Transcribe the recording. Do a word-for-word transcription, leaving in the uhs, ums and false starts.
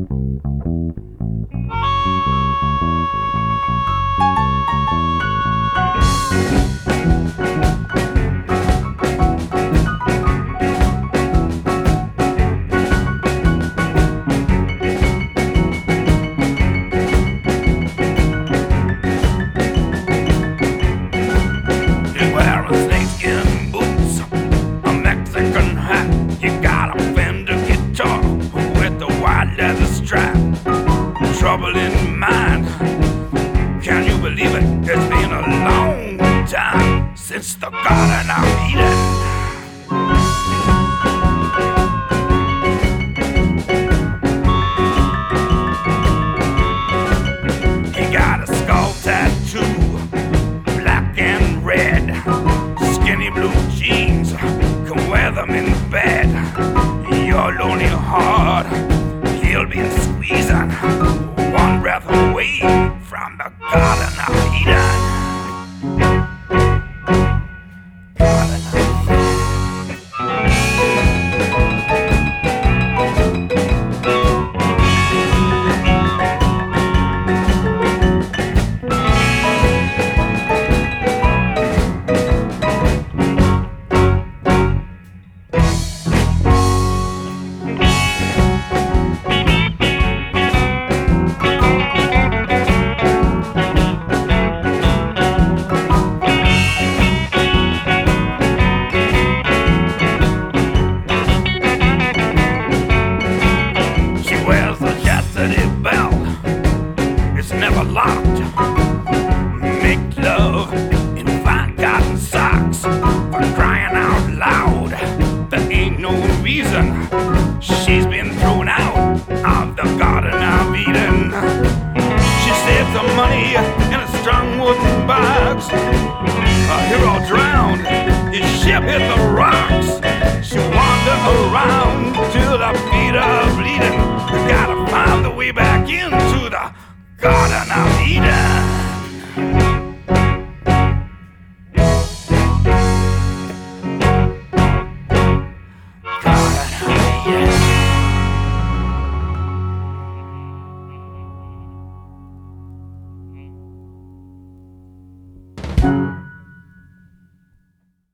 Trouble in mind. Can you believe it? It's been a long time since the Garden of Eden. He got a skull tattoo, black and red, skinny blue jeans, can wear them in bed. Your lonely heart, he'll be squeezing one breath away from the Garden of Eden. Garden of never locked. Make love in fine cotton socks. For crying out loud, there ain't no reason. She's been thrown out of the Garden of Eden. She saved the money in a strong wooden box. A hero drowned, his ship hit the rocks. She wandered around till the feet are bleeding. Gotta find the way back into the Garden of